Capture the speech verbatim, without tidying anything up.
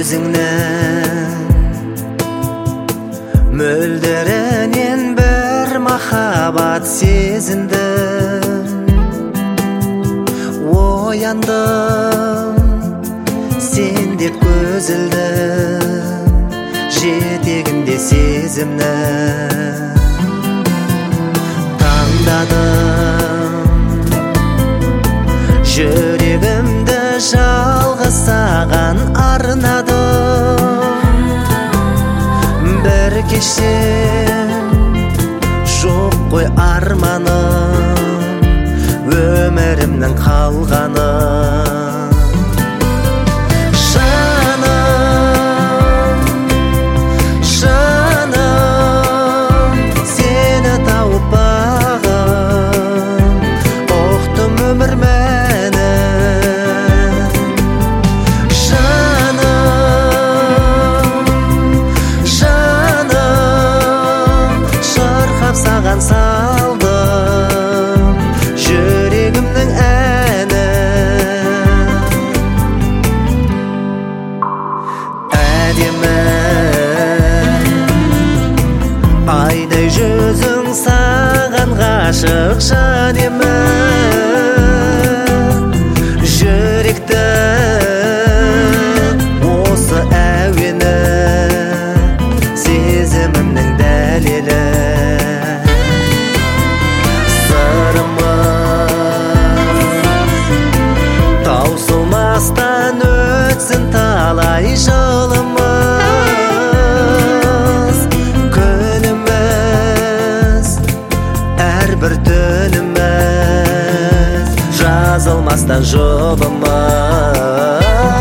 көзіңнен мөлдірінен бір махаббат сезіндім. Ояндым сен деп көз ілдім, жетегінде сезімнің таңдадым. Жүрегімді жалғыз саған арнадым. Бір кеште жоқ қой арманым, өмірімнің қалғаны. Жаным, жаным, сені тауып бағым, ұқтым өмір мәні. Жаным, жаным, шырқап саған салдым жүрегімнің әні. Әдемі айдай жүзің, саған ғашық жан емін. Жүректі осы әуені, сезімімнің дәлелі. Таусылмастан өтсін талай жылымыз, күніміз, әрбір түніміз, жазылмастан жұбымыз.